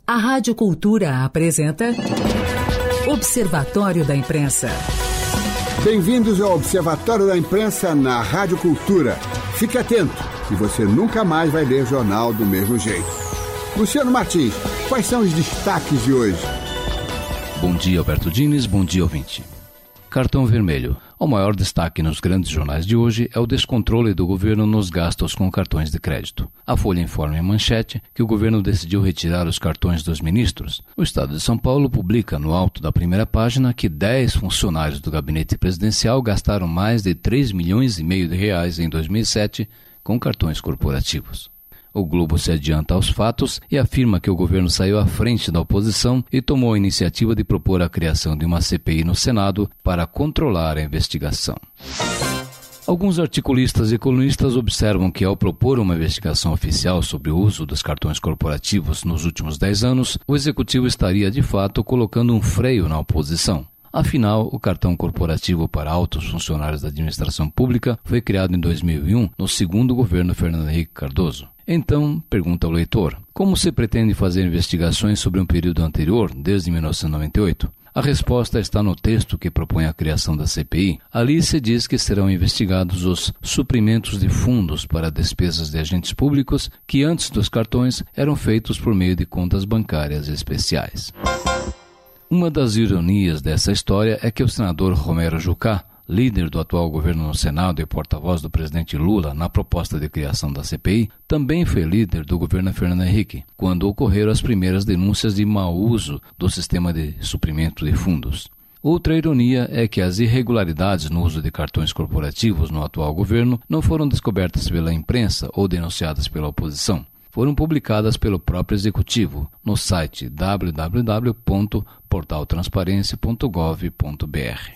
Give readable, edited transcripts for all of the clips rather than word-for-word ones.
A Rádio Cultura apresenta Observatório da Imprensa. Bem-vindos ao Observatório da Imprensa na Rádio Cultura. Fique atento e você nunca mais vai ler jornal do mesmo jeito. Luciano Martins, quais são os destaques de hoje? Bom dia, Alberto Diniz, bom dia, ouvinte. Cartão vermelho. O maior destaque nos grandes jornais de hoje é o descontrole do governo nos gastos com cartões de crédito. A Folha informa em manchete que o governo decidiu retirar os cartões dos ministros. O Estado de São Paulo publica no alto da primeira página que 10 funcionários do gabinete presidencial gastaram mais de 3,5 milhões de reais em 2007 com cartões corporativos. O Globo se adianta aos fatos e afirma que o governo saiu à frente da oposição e tomou a iniciativa de propor a criação de uma CPI no Senado para controlar a investigação. Alguns articulistas e colunistas observam que, ao propor uma investigação oficial sobre o uso dos cartões corporativos nos últimos 10 anos, o executivo estaria, de fato, colocando um freio na oposição. Afinal, o cartão corporativo para altos funcionários da administração pública foi criado em 2001, no segundo governo Fernando Henrique Cardoso. Então, pergunta o leitor, como se pretende fazer investigações sobre um período anterior, desde 1998? A resposta está no texto que propõe a criação da CPI. Ali se diz que serão investigados os suprimentos de fundos para despesas de agentes públicos que antes dos cartões eram feitos por meio de contas bancárias especiais. Uma das ironias dessa história é que o senador Romero Jucá, líder do atual governo no Senado e porta-voz do presidente Lula na proposta de criação da CPI, também foi líder do governo Fernando Henrique, quando ocorreram as primeiras denúncias de mau uso do sistema de suprimento de fundos. Outra ironia é que as irregularidades no uso de cartões corporativos no atual governo não foram descobertas pela imprensa ou denunciadas pela oposição. Foram publicadas pelo próprio executivo no site www.portaltransparencia.gov.br.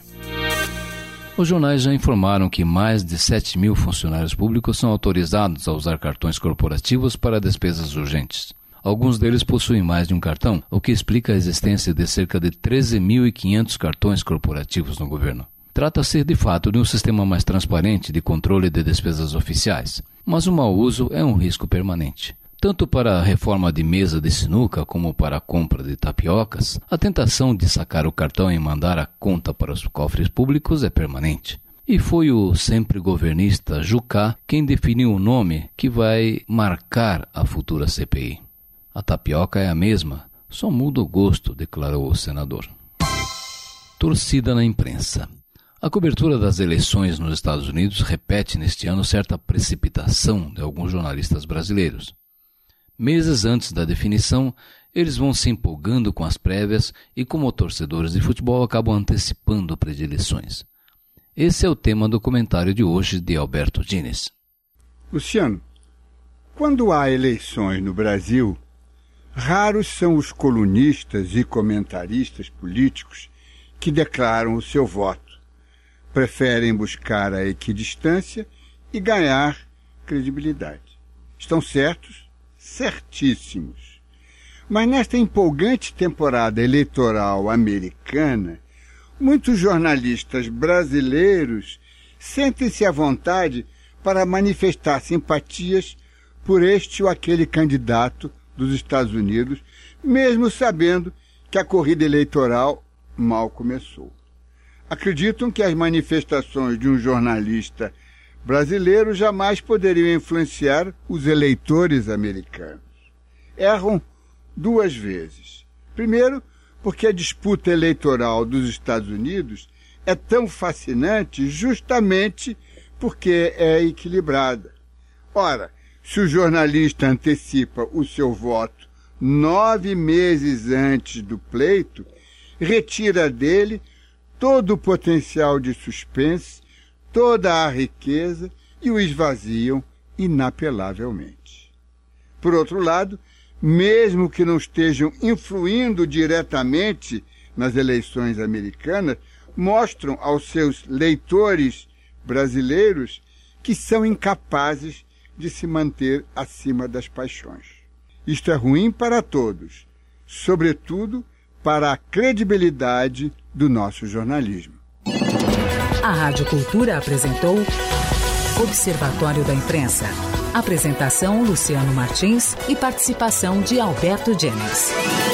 Os jornais já informaram que mais de 7 mil funcionários públicos são autorizados a usar cartões corporativos para despesas urgentes. Alguns deles possuem mais de um cartão, o que explica a existência de cerca de 13.500 cartões corporativos no governo. Trata-se, de fato, de um sistema mais transparente de controle de despesas oficiais, mas o mau uso é um risco permanente. Tanto para a reforma de mesa de sinuca como para a compra de tapiocas, a tentação de sacar o cartão e mandar a conta para os cofres públicos é permanente. E foi o sempre governista Jucá quem definiu o nome que vai marcar a futura CPI. A tapioca é a mesma, só muda o gosto, declarou o senador. Torcida na imprensa. A cobertura das eleições nos Estados Unidos repete neste ano certa precipitação de alguns jornalistas brasileiros. Meses antes da definição, eles vão se empolgando com as prévias e, como torcedores de futebol, acabam antecipando predileções. Esse é o tema do comentário de hoje de Alberto Diniz. Luciano, quando há eleições no Brasil, raros são os colunistas e comentaristas políticos que declaram o seu voto. Preferem buscar a equidistância e ganhar credibilidade. Estão certos? Certíssimos. Mas nesta empolgante temporada eleitoral americana, muitos jornalistas brasileiros sentem-se à vontade para manifestar simpatias por este ou aquele candidato dos Estados Unidos, mesmo sabendo que a corrida eleitoral mal começou. Acreditam que as manifestações de um jornalista brasileiro jamais poderiam influenciar os eleitores americanos. Erram duas vezes. Primeiro, porque a disputa eleitoral dos Estados Unidos é tão fascinante justamente porque é equilibrada. Ora, se o jornalista antecipa o seu voto 9 meses antes do pleito, retira dele todo o potencial de suspense, toda a riqueza e o esvaziam inapelavelmente. Por outro lado, mesmo que não estejam influindo diretamente nas eleições americanas, mostram aos seus leitores brasileiros que são incapazes de se manter acima das paixões. Isto é ruim para todos, sobretudo para a credibilidade do nosso jornalismo. A Rádio Cultura apresentou Observatório da Imprensa. Apresentação Luciano Martins e participação de Alberto Jennings.